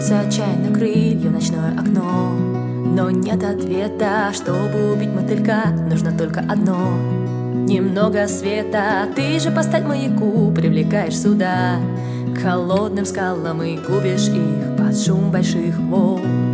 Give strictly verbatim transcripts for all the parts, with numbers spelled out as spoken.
Рвутся отчаянно крылья в ночное окно, но нет ответа. Чтобы убить мотылька, нужно только одно: немного света. Ты же поставь маяку, привлекаешь сюда к холодным скалам и губишь их под шум больших волн.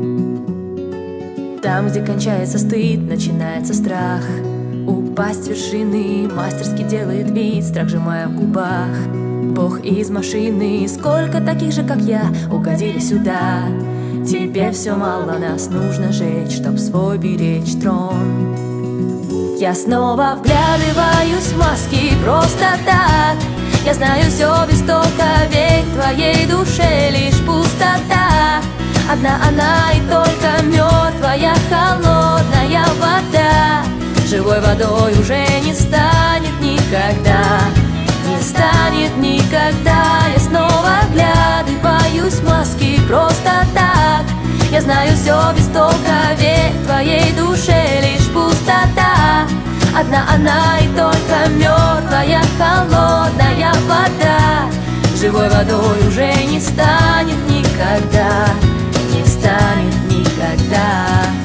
Там, где кончается стыд, начинается страх. Упасть с вершины мастерски делает вид, страх сжимая в губах. Бог из машины, сколько таких же, как я, угодили сюда. Тебе все мало, нас нужно жечь, чтоб свой беречь трон. Я снова вглядываюсь в маски просто так. Я знаю все без толка, ведь в твоей душе лишь пустота. Одна она и только мертвая холодная вода. Живой водой уже не станет никогда, не станет никогда. Я снова вглядываюсь в маски просто так. Я знаю все без толка, ведь в твоей душе лишь пустота. Одна она и только мертвая холодная вода. Живой водой уже не станет никогда, не станет никогда.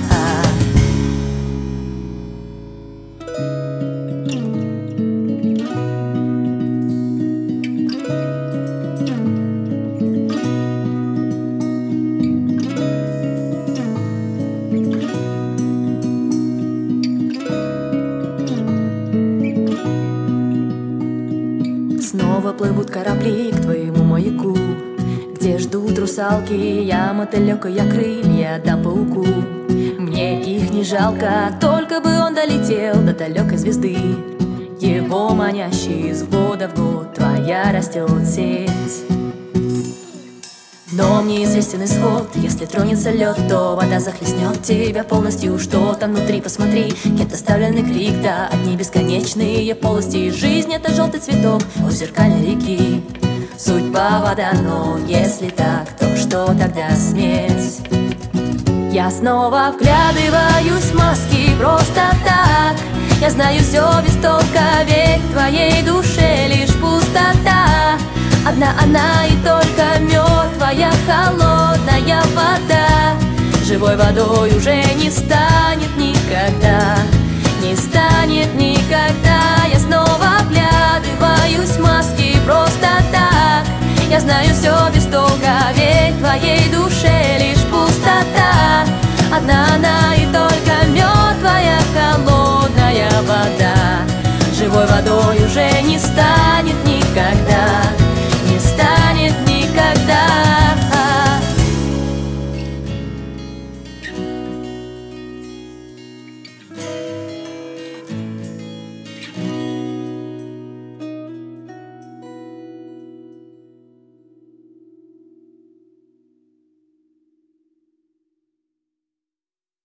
Снова плывут корабли к твоему маяку, где ждут русалки. Я мотылек, и я крылья дам пауку. Мне их не жалко, только бы он долетел до далекой звезды. Его манящий из года в год твоя растет сеть. Но мне известен исход: если тронется лед, то вода захлестнет тебя полностью. Что там внутри, посмотри, кем-то оставленный крик, да одни бесконечные ее полости. Жизнь — это желтый цветок у зеркальной реки. Судьба — вода, но если так, то что тогда смерть? Я снова вглядываюсь в маски просто так. Я знаю все без толка, ведь в твоей душе лишь пустота. Одна она и только мертвая холодная вода. Живой водой уже не станет никогда, не станет никогда. Я снова